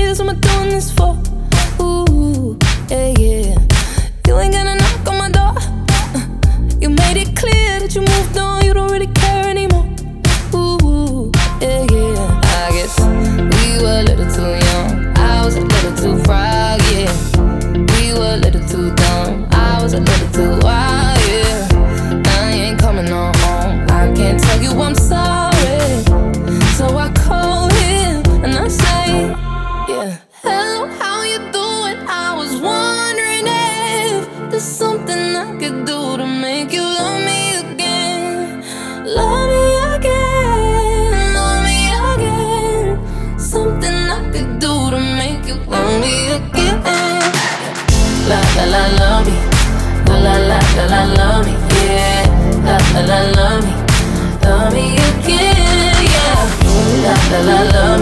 tears, what am I doing this for? Ooh, yeah, yeah. You ain't gonna knock on my door. You made it clear that you moved on, you don't really care anymore. Ooh, yeah, yeah. I guess we were a little too young, I was a little too fried, yeah. We were a little too dumb, I was a little too wild, yeah. I ain't coming on home, I can't tell you I'm sorry. So I call him and I say, yeah, hello, how you doing? I was wondering if there's something I could do to make you love me again. Love me again, love me again. Something I could do to make you love me again. La la la, love me. La la la la la, love me. Yeah. La la la, love me again. Yeah. La la la,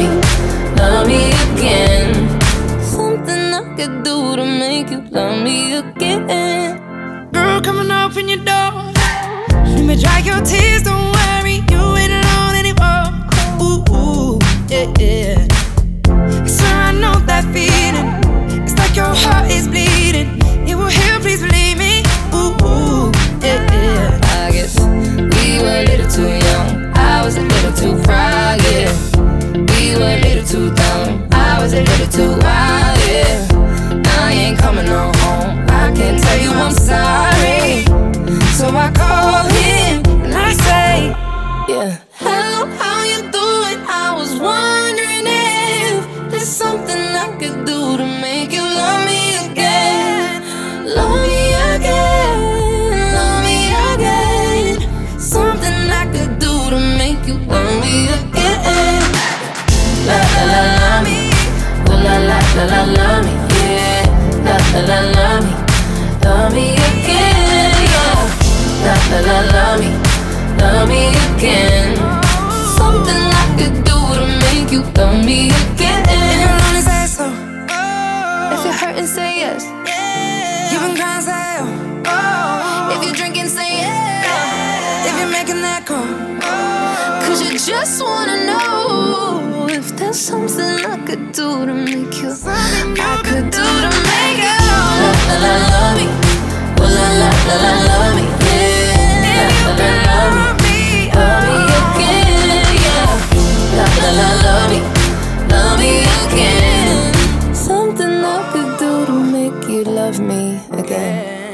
love me again. Something I could do to make you love me again. Girl coming up in your door, let me dry your tears, don't worry, you ain't alone anymore. Ooh, ooh, yeah, yeah. I swear I know that feeling, it's like your heart is bleeding. It will heal, please believe me. Ooh, ooh, yeah, yeah. I guess we were a little too young, I was a little too fried, yeah. We were a little too dumb, I was a little too wild, yeah. I ain't coming on home, I can't tell you I'm sorry. So I call him and I say, yeah, hello, how you doing? I was wondering if there's something I could do to make you love me again. Love me again, love me again. Something I could do to make you love me again. La la la, love me. La la la la, love me. Yeah. La la la, love me again. Yeah. La la la, love me again. Something I could do to make you love me again. If you're lonely, say so. If you're hurting, say yes. You've been crying, say oh. If you're drinking, say yeah. If you're making that call, Cause you just wanna know if there's something I could do to make you, I could do to make you la la la, love me. Oh la la la la, love me. Yeah. La la la, love me. Love me again. Yeah. La la la, love me again. Something I could do to make you love me again.